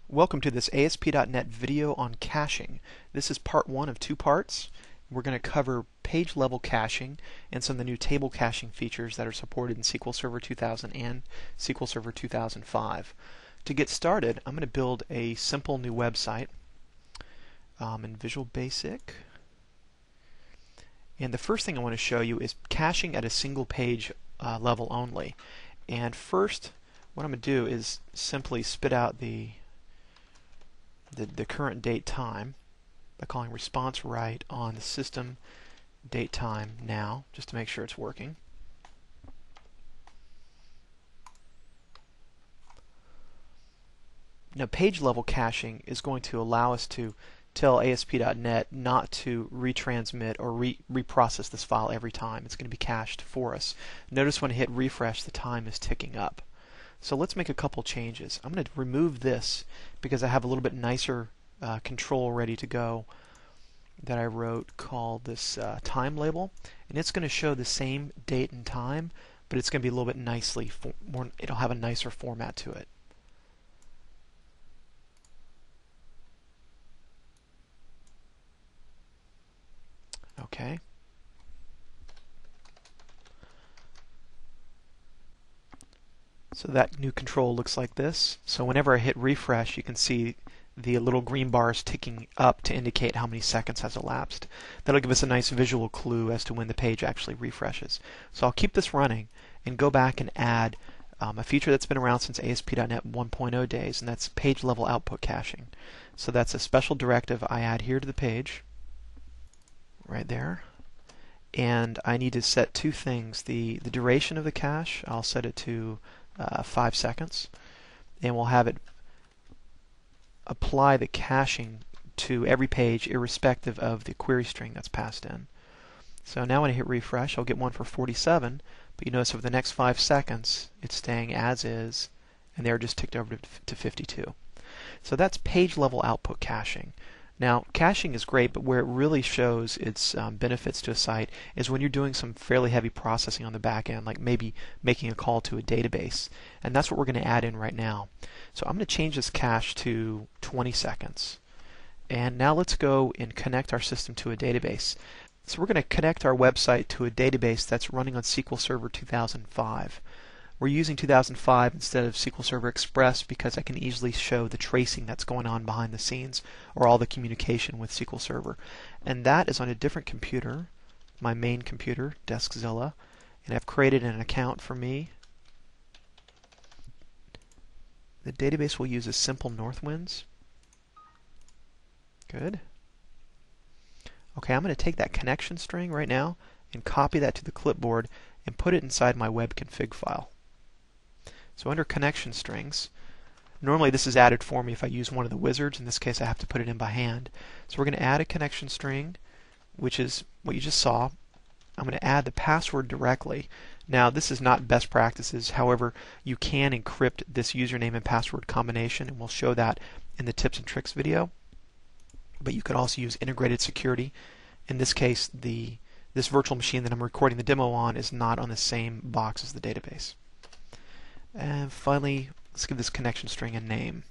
Welcome to this ASP.NET video on caching. This is part one of two parts. We're going to cover page level caching and some of the new table caching features that are supported in SQL Server 2000 and SQL Server 2005. To get started, I'm going to build a simple new website in Visual Basic. And the first thing I want to show you is caching at a single page level only. And first, what I'm going to do is simply spit out the current date time by calling response write on the system date time now, just to make sure it's working. Now, page level caching is going to allow us to tell ASP.NET not to retransmit or reprocess this file every time. It's going to be cached for us. Notice when I hit refresh, the time is ticking up. So let's make a couple changes. I'm going to remove this because I have a little bit nicer control ready to go that I wrote called this time label, and it's going to show the same date and time, but it's going to be a little bit it'll have a nicer format to it. Okay. So that new control looks like this. So whenever I hit refresh, you can see the little green bars ticking up to indicate how many seconds has elapsed. That'll give us a nice visual clue as to when the page actually refreshes. So I'll keep this running and go back and add a feature that's been around since ASP.NET 1.0 days, and that's page level output caching. So that's a special directive I add here to the page, right there. And I need to set two things. The duration of the cache, I'll set it to 5 seconds, and we'll have it apply the caching to every page irrespective of the query string that's passed in. So now when I hit refresh, I'll get one for 47, but you notice over the next 5 seconds it's staying as is, and they're just ticked over to 52. So that's page level output caching. Now, caching is great, but where it really shows its benefits to a site is when you're doing some fairly heavy processing on the back end, like maybe making a call to a database. And that's what we're going to add in right now. So I'm going to change this cache to 20 seconds. And now let's go and connect our system to a database. So we're going to connect our website to a database that's running on SQL Server 2005. We're using 2005 instead of SQL Server Express because I can easily show the tracing that's going on behind the scenes, or all the communication with SQL Server. And that is on a different computer, my main computer, Deskzilla, and I've created an account for me. The database we'll use is Simple Northwinds. Good. Okay, I'm going to take that connection string right now and copy that to the clipboard and put it inside my web config file. So under connection strings, normally this is added for me if I use one of the wizards. In this case I have to put it in by hand. So we're going to add a connection string, which is what you just saw. I'm going to add the password directly. Now this is not best practices, however you can encrypt this username and password combination, and we'll show that in the tips and tricks video. But you could also use integrated security. In this case, this virtual machine that I'm recording the demo on is not on the same box as the database. And finally, let's give this connection string a name.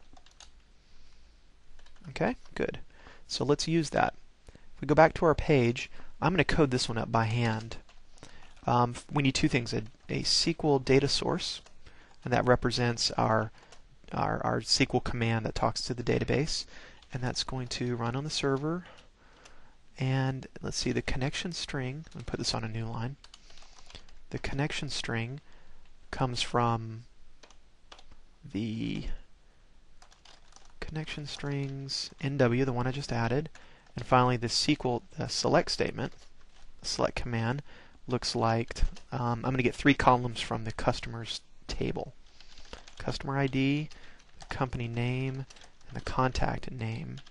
Okay, good. So let's use that. If we go back to our page, I'm going to code this one up by hand. We need two things: a SQL data source, and that represents our SQL command that talks to the database, and that's going to run on the server. And let's see, the connection string, let me put this on a new line. The connection string comes from the connection strings NW, the one I just added. And finally, the SQL select statement, the select command, looks like I'm going to get 3 columns from the customers table: customer ID, the company name, and the contact name.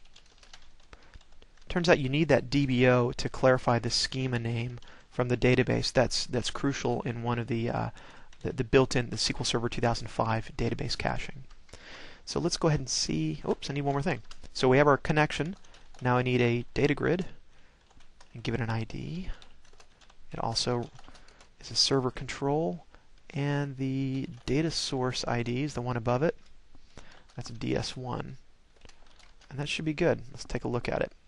Turns out you need that DBO to clarify the schema name from the database. That's crucial in one of the built-in SQL Server 2005 database caching. So let's go ahead and see. Oops, I need one more thing. So we have our connection. Now I need a data grid and give it an ID. It also is a server control, and the data source ID is the one above it. That's DS1. And that should be good. Let's take a look at it.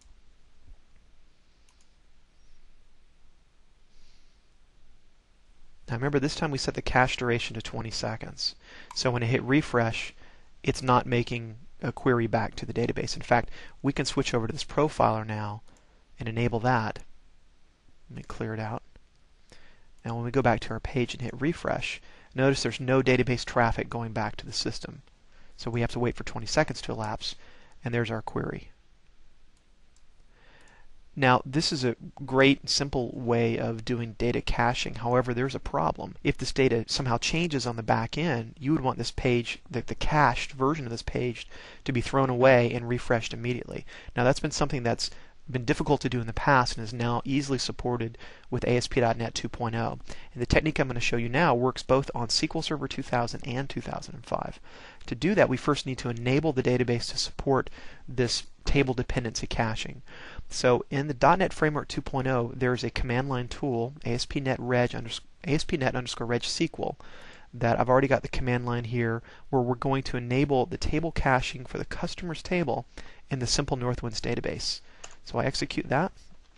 Now remember, this time we set the cache duration to 20 seconds. So when I hit refresh, it's not making a query back to the database. In fact, we can switch over to this profiler now and enable that. Let me clear it out. Now when we go back to our page and hit refresh, notice there's no database traffic going back to the system. So we have to wait for 20 seconds to elapse, and there's our query. Now, this is a great, simple way of doing data caching. However, there's a problem. If this data somehow changes on the back end, you would want this page, the cached version of this page, to be thrown away and refreshed immediately. Now, that's been something that's been difficult to do in the past and is now easily supported with ASP.NET 2.0. And the technique I'm going to show you now works both on SQL Server 2000 and 2005. To do that, we first need to enable the database to support this table dependency caching. So in the .NET Framework 2.0, there's a command line tool, ASP.NET Reg SQL, that I've already got the command line here, where we're going to enable the table caching for the customer's table in the Simple Northwinds database. So I execute that.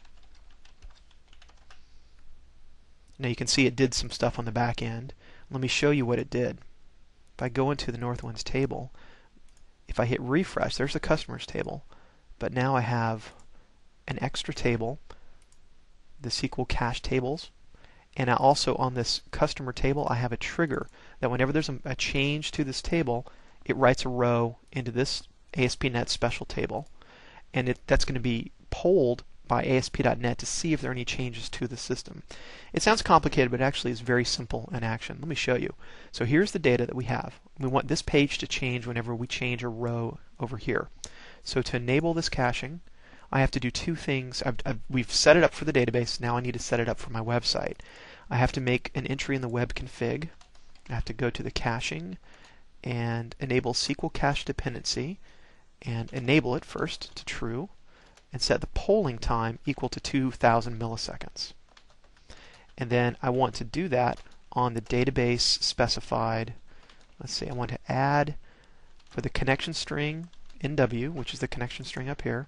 Now you can see it did some stuff on the back end. Let me show you what it did. If I go into the Northwinds table, if I hit refresh, there's the customer's table. But now I have an extra table, the SQL cache tables, and I also on this customer table I have a trigger that whenever there's a change to this table, it writes a row into this ASP.NET special table, and that's going to be polled by ASP.NET to see if there are any changes to the system. It sounds complicated, but it actually is very simple in action. Let me show you. So here's the data that we have. We want this page to change whenever we change a row over here. So to enable this caching, I have to do two things. We've set it up for the database. Now I need to set it up for my website. I have to make an entry in the web config. I have to go to the caching and enable SQL cache dependency and enable it first to true and set the polling time equal to 2000 milliseconds. And then I want to do that on the database specified. Let's see, I want to add for the connection string NW, which is the connection string up here,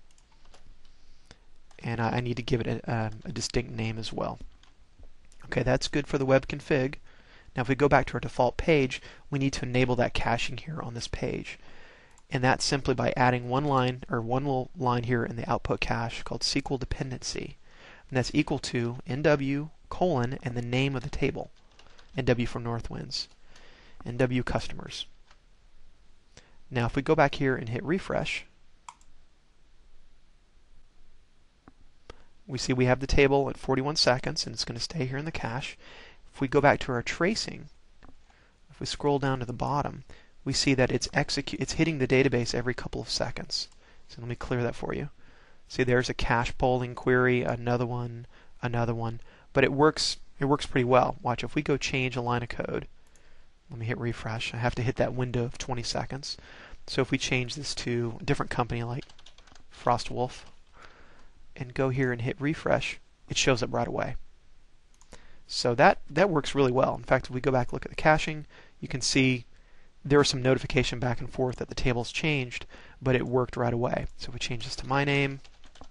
and I need to give it a distinct name as well. Okay, that's good for the web config. Now if we go back to our default page, we need to enable that caching here on this page. And that's simply by adding one little line here in the output cache called SQL dependency. And that's equal to NW colon and the name of the table. NW from Northwinds. NW customers. Now if we go back here and hit refresh, we see we have the table at 41 seconds and it's going to stay here in the cache. If we go back to our tracing, if we scroll down to the bottom, we see that it's hitting the database every couple of seconds. So let me clear that for you. See, there's a cache polling query, another one, but it works pretty well. Watch, if we go change a line of code, let me hit refresh. I have to hit that window of 20 seconds. So if we change this to a different company like Frostwolf and go here and hit refresh, it shows up right away. So that works really well. In fact, if we go back and look at the caching, you can see there was some notification back and forth that the table's changed, but it worked right away. So if we change this to my name,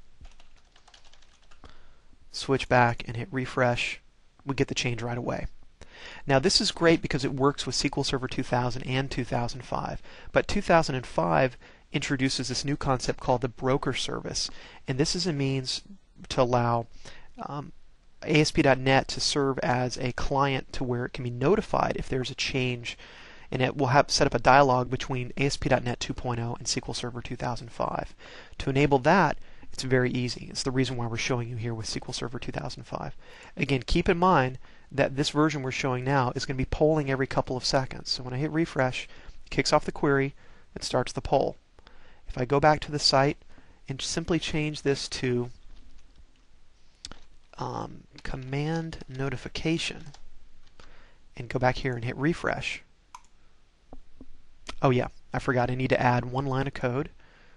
switch back and hit refresh, we get the change right away. Now this is great because it works with SQL Server 2000 and 2005, but 2005 introduces this new concept called the broker service, and this is a means to allow ASP.NET to serve as a client to where it can be notified if there's a change, and it will set up a dialog between ASP.NET 2.0 and SQL Server 2005. To enable that, it's very easy. It's the reason why we're showing you here with SQL Server 2005. Again, keep in mind that this version we're showing now is going to be polling every couple of seconds. So when I hit refresh, it kicks off the query, it starts the poll. If I go back to the site and simply change this to command notification and go back here and hit refresh. Oh yeah, I forgot, I need to add one line of code.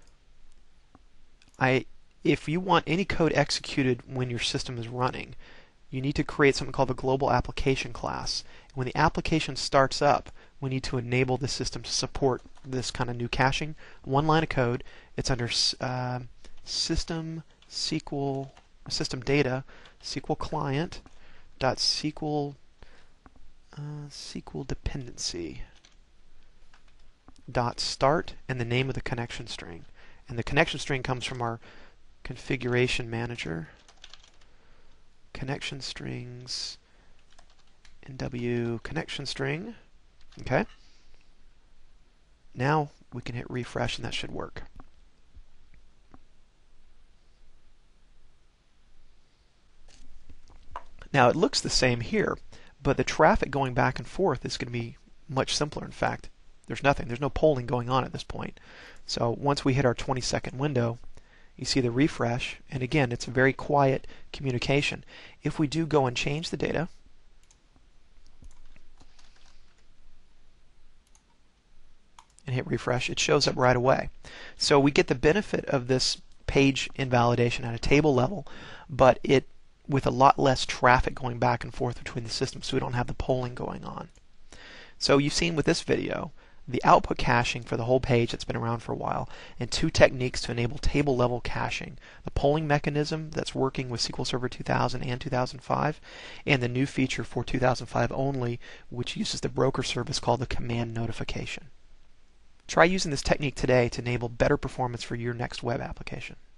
If you want any code executed when your system is running, you need to create something called the global application class. When the application starts up, we need to enable the system to support this kind of new caching. One line of code. It's under system data SQL client dot SQL dependency dot start and the name of the connection string. And the connection string comes from our configuration manager. Connection strings NW connection string. Okay. Now we can hit refresh and that should work. Now it looks the same here, but the traffic going back and forth is going to be much simpler. In fact, there's no polling going on at this point. So once we hit our 20-second window, you see the refresh, and again, it's a very quiet communication. If we do go and change the data, and hit refresh, it shows up right away. So we get the benefit of this page invalidation at a table level, but it with a lot less traffic going back and forth between the systems, so we don't have the polling going on. So you've seen with this video the output caching for the whole page that's been around for a while, and two techniques to enable table level caching: the polling mechanism that's working with SQL Server 2000 and 2005, and the new feature for 2005 only, which uses the broker service called the command notification. Try using this technique today to enable better performance for your next web application.